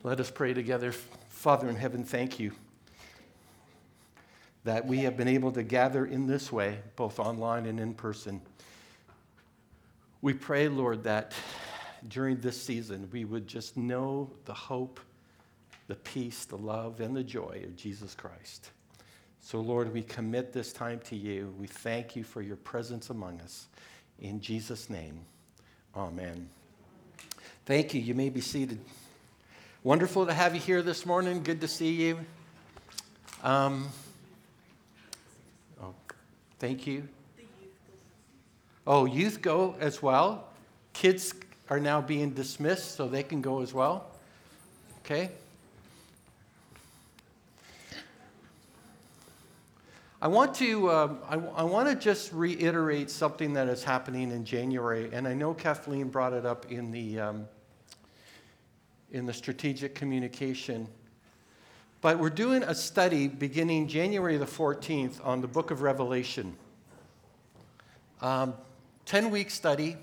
Let us pray together. Father in heaven, thank you that we have been able to gather in this way, both online and in person. We pray, Lord, that during this season we would just know the hope, the peace, the love, and the joy of Jesus Christ. So, Lord, we commit this time to you. We thank you for your presence among us. In Jesus' name, amen. Thank you. You may be seated. Wonderful to have you here this morning. Good to see you. Thank you. Oh, youth go as well. Kids are now being dismissed, so they can go as well. Okay. I want to just reiterate something that is happening in January, and I know Kathleen brought it up in the strategic communication. But we're doing a study beginning January the 14th on the book of Revelation. 10-week study.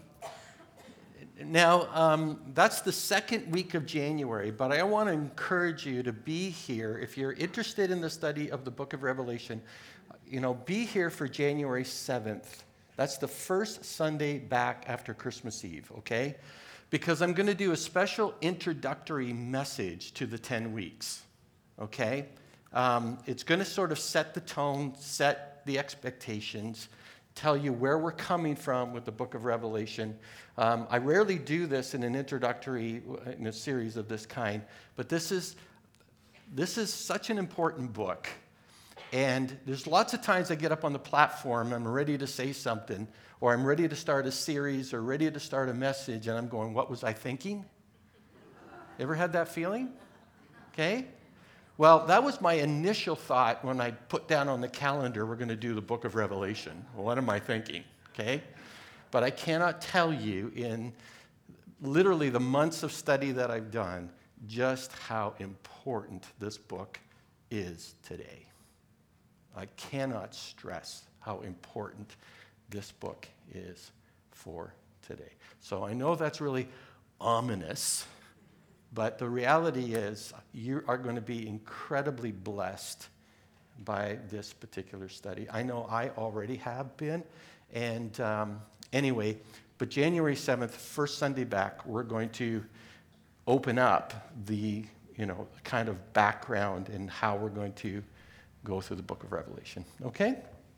Now, that's the second week of January, but I want to encourage you to be here. If you're interested in the study of the book of Revelation, be here for January 7th. That's the first Sunday back after Christmas Eve, okay? Because I'm going to do a special introductory message to the 10 weeks, okay? It's going to sort of set the tone, set the expectations, tell you where we're coming from with the book of Revelation. I rarely do this in an introductory, in a series of this kind, but this is such an important book. And there's lots of times I get up on the platform, I'm ready to say something, or I'm ready to start a series, or ready to start a message, and I'm going, what was I thinking? Ever had that feeling? Okay? Well, that was my initial thought when I put down on the calendar, we're going to do the book of Revelation. Well, what am I thinking? Okay? But I cannot tell you in literally the months of study that I've done just how important this book is today. I cannot stress how important this book is for today. So I know that's really ominous, but the reality is you are going to be incredibly blessed by this particular study. I know I already have been. And anyway, but January 7th, first Sunday back, we're going to open up the kind of background and how we're going to go through the book of Revelation, okay?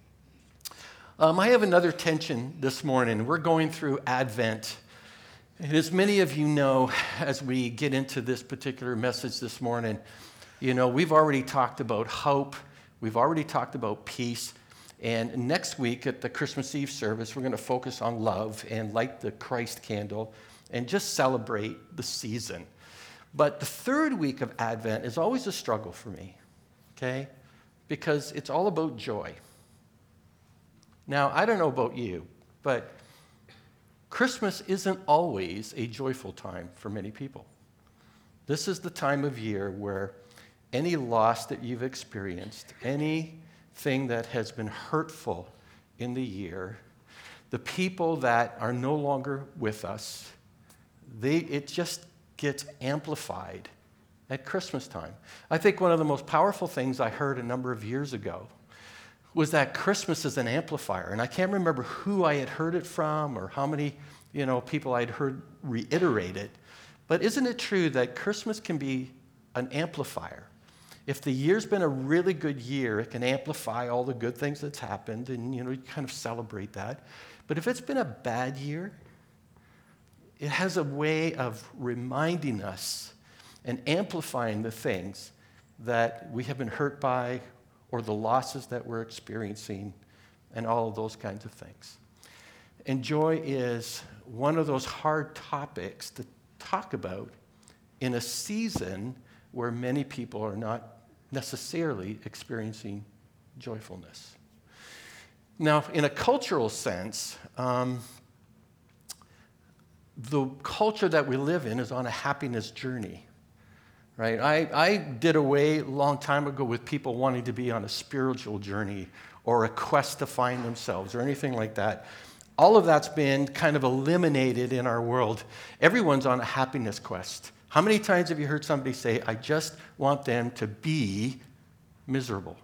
I have another tension this morning. We're going through Advent. And as many of you know, as we get into this particular message this morning, we've already talked about hope. We've already talked about peace. And next week at the Christmas Eve service, we're going to focus on love and light the Christ candle and just celebrate the season. But the third week of Advent is always a struggle for me, okay? Because it's all about joy. Now, I don't know about you, but Christmas isn't always a joyful time for many people. This is the time of year where any loss that you've experienced, anything that has been hurtful in the year, the people that are no longer with us, it just gets amplified at Christmas time. I think one of the most powerful things I heard a number of years ago was that Christmas is an amplifier. And I can't remember who I had heard it from or how many people I'd heard reiterate it. But isn't it true that Christmas can be an amplifier? If the year's been a really good year, it can amplify all the good things that's happened, and you kind of celebrate that. But if it's been a bad year, it has a way of reminding us and amplifying the things that we have been hurt by or the losses that we're experiencing and all of those kinds of things. And joy is one of those hard topics to talk about in a season where many people are not necessarily experiencing joyfulness. Now, in a cultural sense, the culture that we live in is on a happiness journey. Right? I did away a long time ago with people wanting to be on a spiritual journey or a quest to find themselves or anything like that. All of that's been kind of eliminated in our world. Everyone's on a happiness quest. How many times have you heard somebody say, I just want them to be miserable?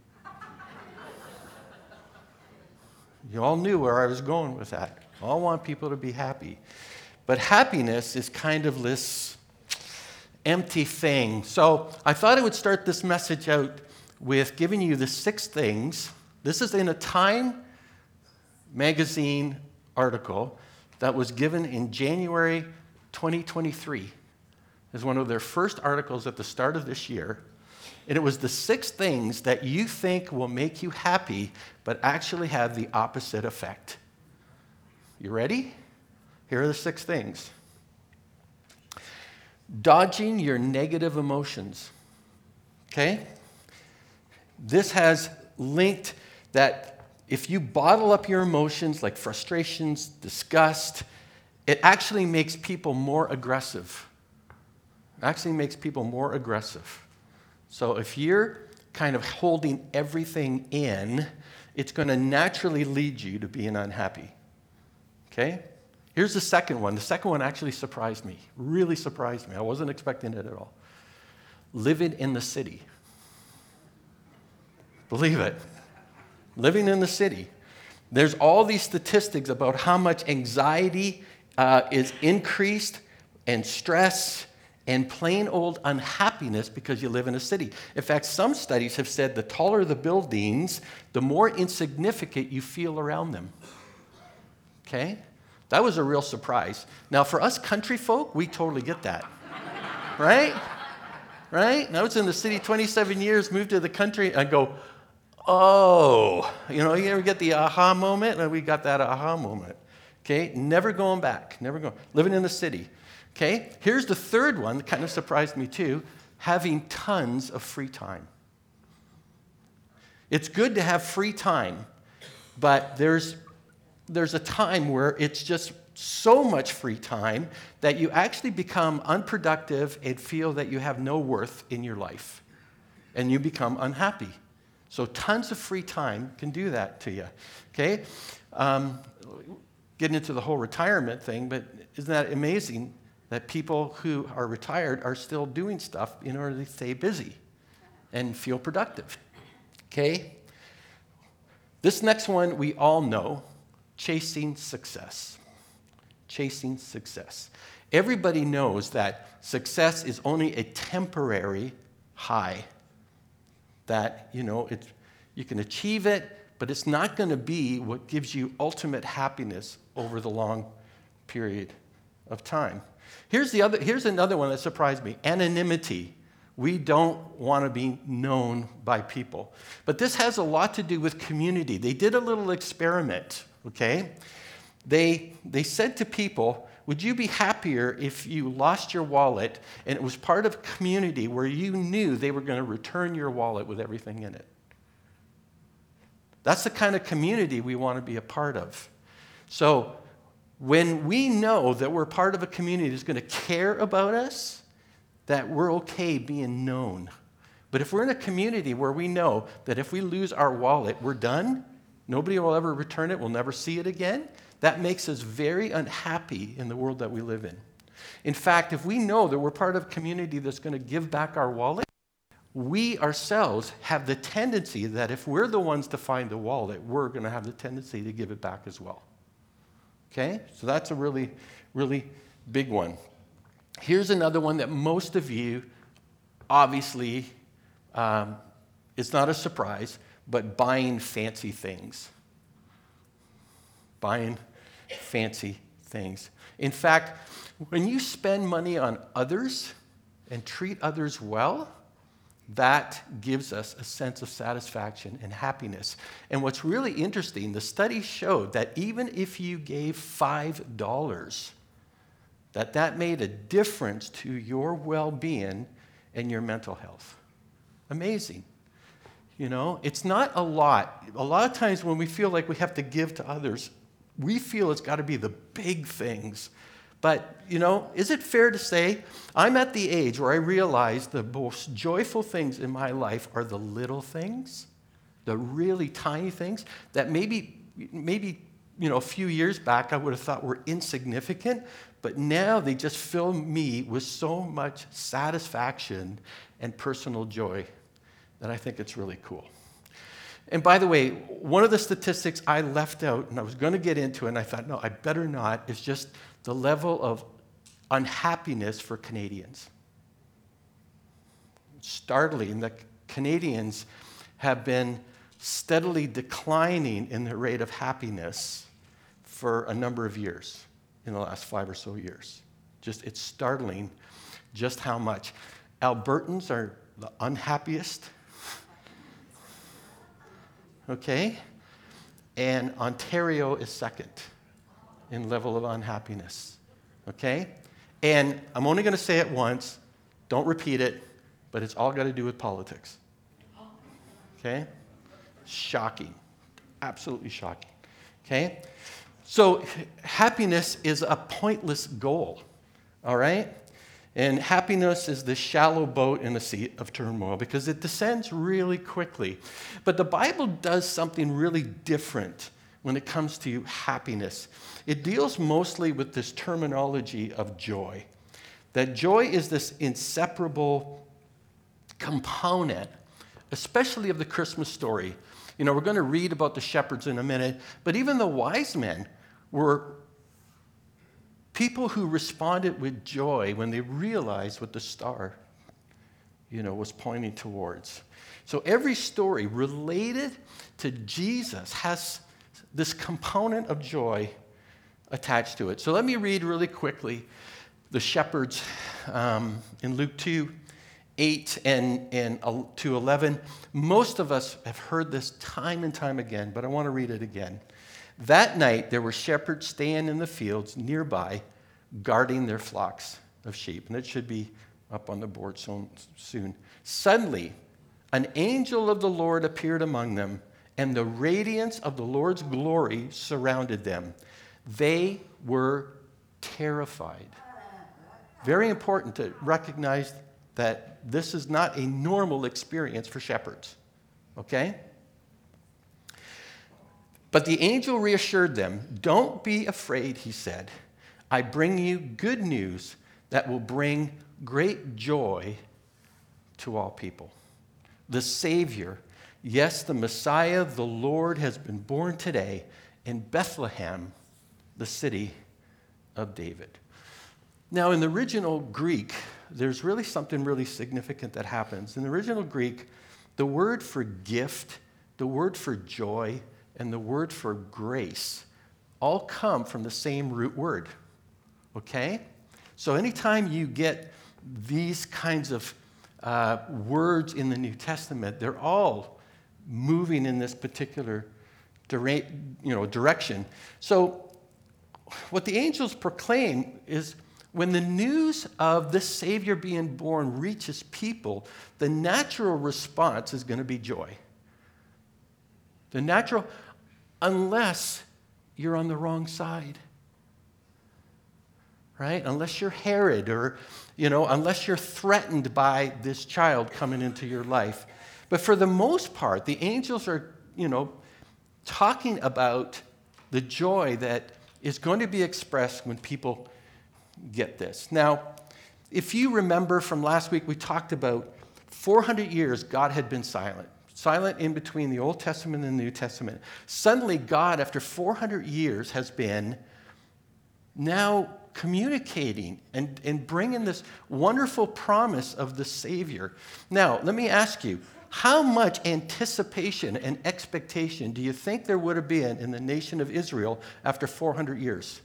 You all knew where I was going with that. I all want people to be happy. But happiness is kind of this empty thing. So I thought I would start this message out with giving you the 6 things. This is in a Time magazine article that was given in January 2023. It's one of their first articles at the start of this year. And it was the 6 things that you think will make you happy, but actually have the opposite effect. You ready? Here are the 6 things. Dodging your negative emotions. Okay? This has linked that if you bottle up your emotions like frustrations, disgust, it actually makes people more aggressive. It actually makes people more aggressive. So if you're kind of holding everything in, it's going to naturally lead you to being unhappy. Okay? Here's the second one. The second one actually surprised me, really surprised me. I wasn't expecting it at all. Living in the city. Believe it. Living in the city. There's all these statistics about how much anxiety is increased and stress and plain old unhappiness because you live in a city. In fact, some studies have said the taller the buildings, the more insignificant you feel around them. Okay? That was a real surprise. Now, for us country folk, we totally get that. Right? Right? And I was in the city 27 years, moved to the country, and go, oh. You ever get the aha moment? And we got that aha moment. Okay? Never going back. Never going. Living in the city. Okay? Here's the third one that kind of surprised me too. Having tons of free time. It's good to have free time, but there's a time where it's just so much free time that you actually become unproductive and feel that you have no worth in your life. And you become unhappy. So tons of free time can do that to you. Okay? Getting into the whole retirement thing, but isn't that amazing that people who are retired are still doing stuff in order to stay busy and feel productive? Okay? This next one we all know. Chasing success. Chasing success. Everybody knows that success is only a temporary high. That, you can achieve it, but it's not going to be what gives you ultimate happiness over the long period of time. Here's another one that surprised me. Anonymity. We don't want to be known by people. But this has a lot to do with community. They did a little experiment. Okay? They said to people, would you be happier if you lost your wallet and it was part of a community where you knew they were going to return your wallet with everything in it? That's the kind of community we want to be a part of. So when we know that we're part of a community that's going to care about us, that we're okay being known. But if we're in a community where we know that if we lose our wallet, we're done, nobody will ever return it, we'll never see it again, that makes us very unhappy in the world that we live in. In fact, if we know that we're part of a community that's going to give back our wallet, we ourselves have the tendency that if we're the ones to find the wallet, we're going to have the tendency to give it back as well. Okay? So that's a really, really big one. Here's another one that most of you, obviously, it's not a surprise, but buying fancy things. Buying fancy things. In fact, when you spend money on others and treat others well, that gives us a sense of satisfaction and happiness. And what's really interesting, the study showed that even if you gave $5, that made a difference to your well-being and your mental health. Amazing. It's not a lot. A lot of times when we feel like we have to give to others, we feel it's got to be the big things. But, is it fair to say I'm at the age where I realize the most joyful things in my life are the little things, the really tiny things that maybe a few years back I would have thought were insignificant, but now they just fill me with so much satisfaction and personal joy that I think it's really cool. And by the way, one of the statistics I left out, and I was going to get into it, and I thought, no, I better not, is just the level of unhappiness for Canadians. It's startling that Canadians have been steadily declining in their rate of happiness for a number of years, in the last 5 or so years. It's startling just how much. Albertans are the unhappiest. Okay? And Ontario is second in level of unhappiness. Okay? And I'm only going to say it once. Don't repeat it, but it's all got to do with politics. Okay? Shocking. Absolutely shocking. Okay? So happiness is a pointless goal. All right? And happiness is the shallow boat in a sea of turmoil because it descends really quickly. But the Bible does something really different when it comes to happiness. It deals mostly with this terminology of joy. That joy is this inseparable component, especially of the Christmas story. You know, we're going to read about the shepherds in a minute, but even the wise men were people who responded with joy when they realized what the star, was pointing towards. So every story related to Jesus has this component of joy attached to it. So let me read really quickly the shepherds in Luke 2:8 and to 11. Most of us have heard this time and time again, but I want to read it again. That night, there were shepherds staying in the fields nearby, guarding their flocks of sheep. And it should be up on the board soon. Suddenly, an angel of the Lord appeared among them, and the radiance of the Lord's glory surrounded them. They were terrified. Very important to recognize that this is not a normal experience for shepherds. Okay? But the angel reassured them. Don't be afraid, he said. I bring you good news that will bring great joy to all people. The Savior, yes, the Messiah, the Lord, has been born today in Bethlehem, the city of David. Now, in the original Greek, there's really something really significant that happens. In the original Greek, the word for gift, the word for joy, and the word for grace all come from the same root word. Okay? So anytime you get these kinds of words in the New Testament, they're all moving in this particular direction. So what the angels proclaim is when the news of this Savior being born reaches people, the natural response is going to be joy. The natural, unless you're on the wrong side. Right? Unless you're Herod or, unless you're threatened by this child coming into your life. But for the most part, the angels are, talking about the joy that is going to be expressed when people get this. Now, if you remember from last week, we talked about 400 years God had been silent. Silent in between the Old Testament and the New Testament. Suddenly, God, after 400 years, has been now communicating and bringing this wonderful promise of the Savior. Now, let me ask you, how much anticipation and expectation do you think there would have been in the nation of Israel after 400 years?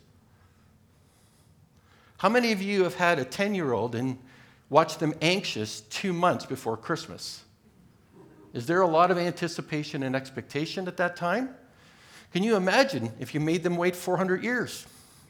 How many of you have had a 10-year-old and watched them anxious 2 months before Christmas? Is there a lot of anticipation and expectation at that time? Can you imagine if you made them wait 400 years?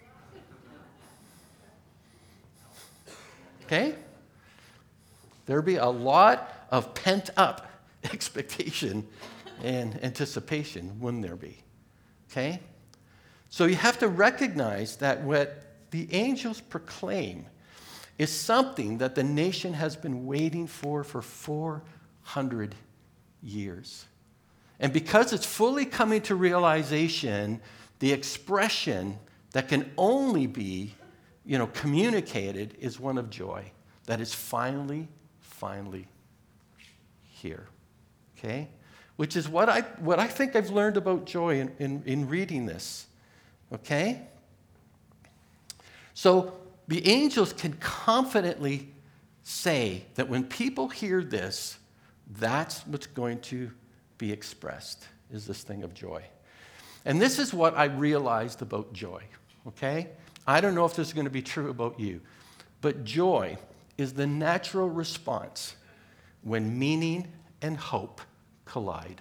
Okay? There'd be a lot of pent-up expectation and anticipation, wouldn't there be? Okay? So you have to recognize that what the angels proclaim is something that the nation has been waiting for 400 years. And because it's fully coming to realization, the expression that can only be communicated is one of joy. That is finally here. Okay? Which is what I think I've learned about joy in reading this. Okay? So the angels can confidently say that when people hear this, that's what's going to be expressed, is this thing of joy. And this is what I realized about joy. Okay? I don't know if this is going to be true about you, but joy is the natural response when meaning and hope collide.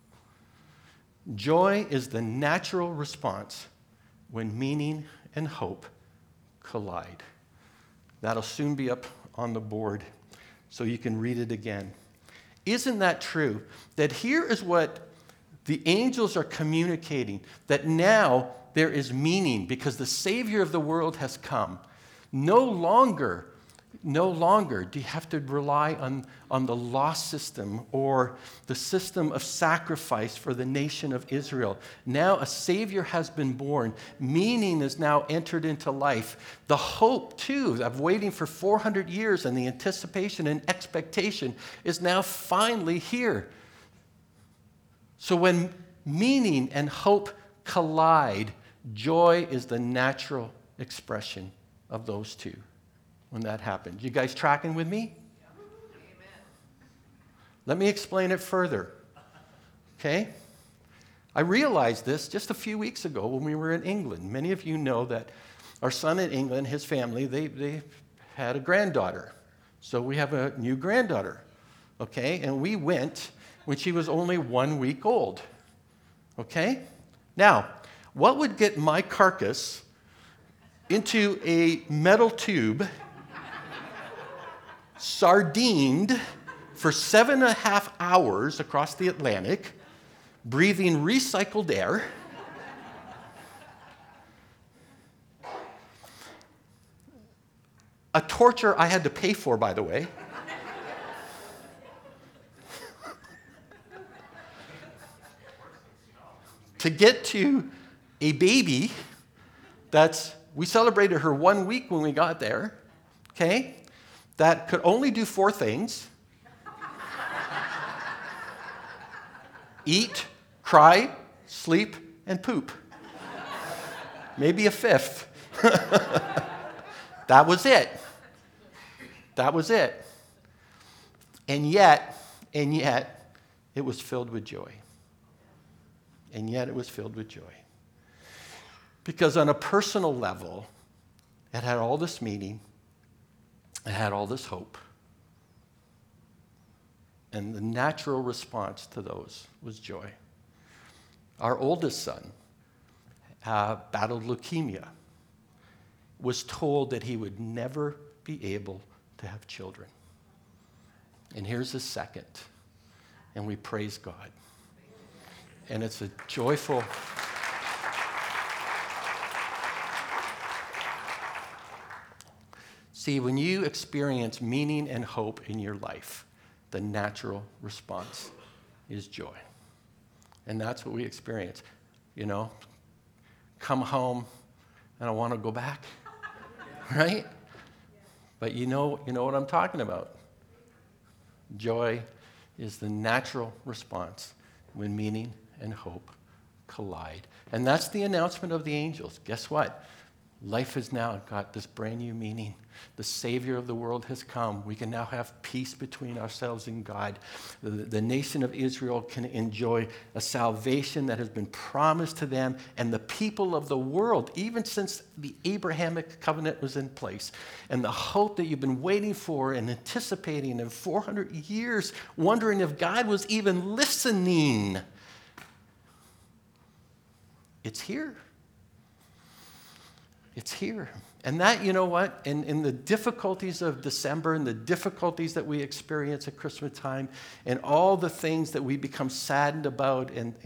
Joy is the natural response when meaning and hope collide. That'll soon be up on the board so you can read it again. Isn't that true? That here is what the angels are communicating, that now there is meaning because the Savior of the world has come. No longer do you have to rely on the law system or the system of sacrifice for the nation of Israel. Now a Savior has been born. Meaning is now entered into life. The hope, too, of waiting for 400 years and the anticipation and expectation is now finally here. So when meaning and hope collide, joy is the natural expression of those two when that happens. You guys tracking with me? Amen. Let me explain it further. Okay? I realized this just a few weeks ago when we were in England. Many of you know that our son in England, his family, they had a granddaughter. So we have a new granddaughter. Okay? And we went when she was only 1 week old. Okay? Now, what would get my carcass into a metal tube, sardined for 7.5 hours across the Atlantic, breathing recycled air, a torture I had to pay for, by the way, to get to a baby we celebrated her 1 week when we got there, okay, that could only do 4 things: eat, cry, sleep, and poop. Maybe a 5th. That was it. That was it. And yet, it was filled with joy. And yet it was filled with joy. Because on a personal level, it had all this meaning, it had all this hope. And the natural response to those was joy. Our oldest son battled leukemia, was told that he would never be able to have children. And here's his second, and we praise God. And it's a joyful... See, when you experience meaning and hope in your life, the natural response is joy. And that's what we experience. You know, come home and I want to go back, right? But you know what I'm talking about. Joy is the natural response when meaning and hope collide. And that's the announcement of the angels. Guess what? Life has now got this brand new meaning. The Savior of the world has come. We can now have peace between ourselves and God. The nation of Israel can enjoy a salvation that has been promised to them, and the people of the world, even since the Abrahamic covenant was in place, and the hope that you've been waiting for and anticipating in 400 years, wondering if God was even listening. It's here. It's here. And that, you know what, in the difficulties of December and the difficulties that we experience at Christmas time and all the things that we become saddened about and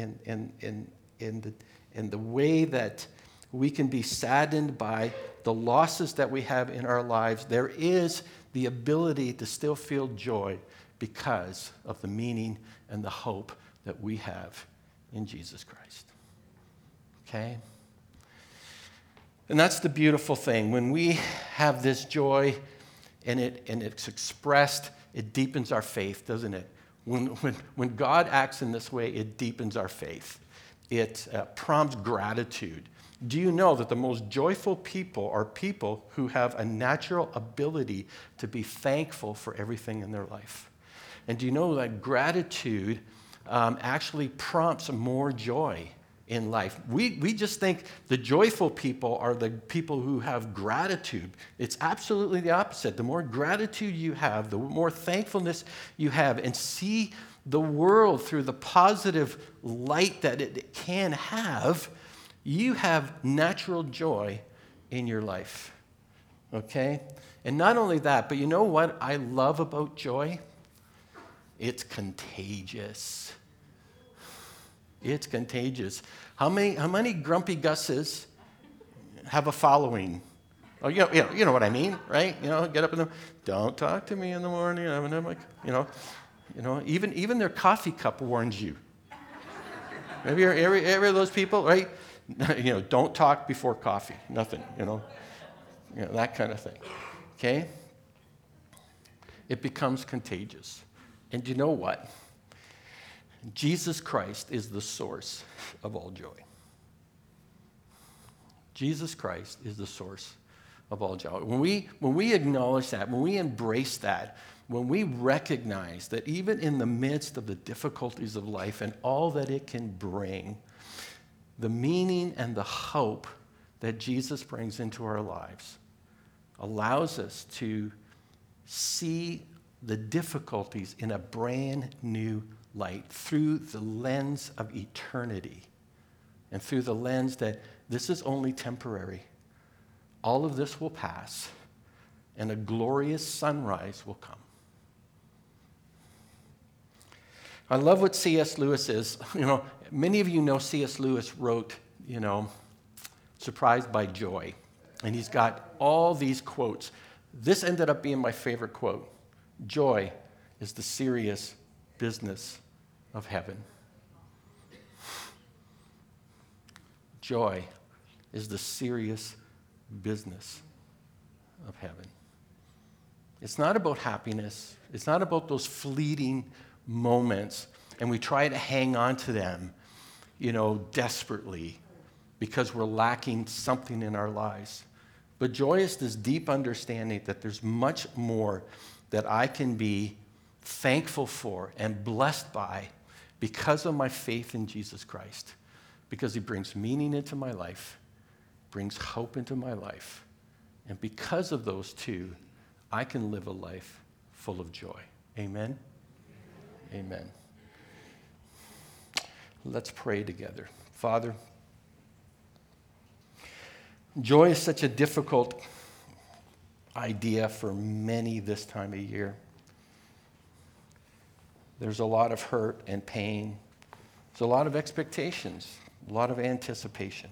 the way that we can be saddened by the losses that we have in our lives, there is the ability to still feel joy because of the meaning and the hope that we have in Jesus Christ. Okay? And that's the beautiful thing. When we have this joy and it's expressed, it deepens our faith, doesn't it? When God acts in this way, it deepens our faith. It prompts gratitude. Do you know that the most joyful people are people who have a natural ability to be thankful for everything in their life? And do you know that gratitude actually prompts more joy in life? We just think the joyful people are the people who have gratitude. It's absolutely the opposite. The more gratitude you have, the more thankfulness you have, and see the world through the positive light that it can have, you have natural joy in your life. Okay? And not only that, but you know what I love about joy? It's contagious. It's contagious. How many grumpy Gus's have a following? Oh, you know what I mean, right? Get up in the, don't talk to me in the morning. I'm like, even their coffee cup warns you. Maybe every of those people, right? Don't talk before coffee. Nothing. That kind of thing. Okay? It becomes contagious. And you know what? Jesus Christ is the source of all joy. Jesus Christ is the source of all joy. When we acknowledge that, when we embrace that, when we recognize that even in the midst of the difficulties of life and all that it can bring, the meaning and the hope that Jesus brings into our lives allows us to see the difficulties in a brand new light through the lens of eternity and through the lens that this is only temporary. All of this will pass and a glorious sunrise will come. I love what C.S. Lewis is. Many of you know C.S. Lewis wrote, Surprised by Joy. And he's got all these quotes. This ended up being my favorite quote. Joy is the serious business of heaven. Joy is the serious business of heaven. It's not about happiness. It's not about those fleeting moments, and we try to hang on to them, desperately because we're lacking something in our lives. But joy is this deep understanding that there's much more that I can be thankful for and blessed by because of my faith in Jesus Christ, because he brings meaning into my life, brings hope into my life, and because of those two, I can live a life full of joy. Amen? Amen. Let's pray together. Father, joy is such a difficult idea for many this time of year. There's a lot of hurt and pain. There's a lot of expectations, a lot of anticipation.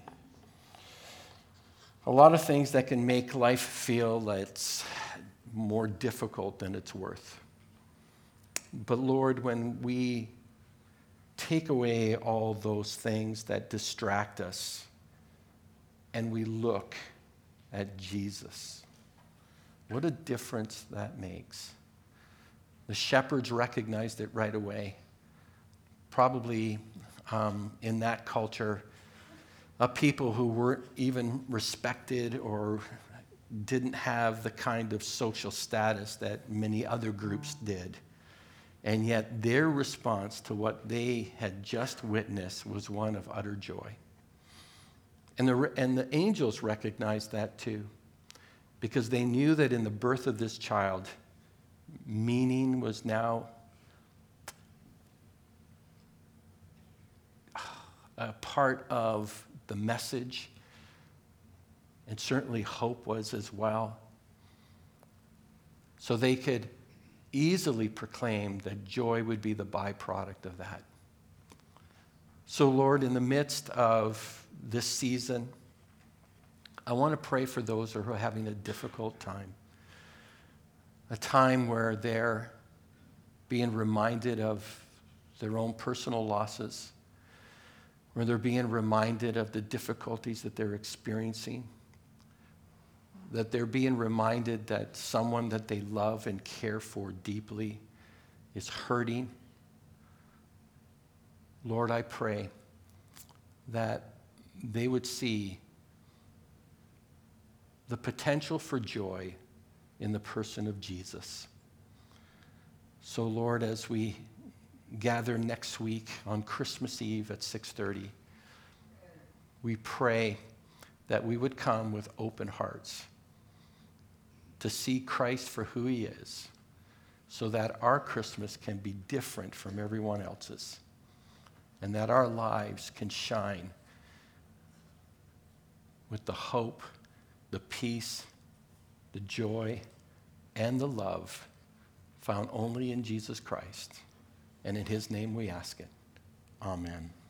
A lot of things that can make life feel like it's more difficult than it's worth. But Lord, when we take away all those things that distract us and we look at Jesus, what a difference that makes. The shepherds recognized it right away. Probably in that culture, people who weren't even respected or didn't have the kind of social status that many other groups did. And yet their response to what they had just witnessed was one of utter joy. And the angels recognized that too, because they knew that in the birth of this child, meaning was now a part of the message, and certainly hope was as well. So they could easily proclaim that joy would be the byproduct of that. So Lord, in the midst of this season, I want to pray for those who are having a difficult time. A time where they're being reminded of their own personal losses, where they're being reminded of the difficulties that they're experiencing, that they're being reminded that someone that they love and care for deeply is hurting. Lord, I pray that they would see the potential for joy in the person of Jesus. So, Lord, as we gather next week on Christmas Eve at 6:30, we pray that we would come with open hearts to see Christ for who he is, so that our Christmas can be different from everyone else's, and that our lives can shine with the hope, the peace, the joy, and the love found only in Jesus Christ. And in his name we ask it. Amen.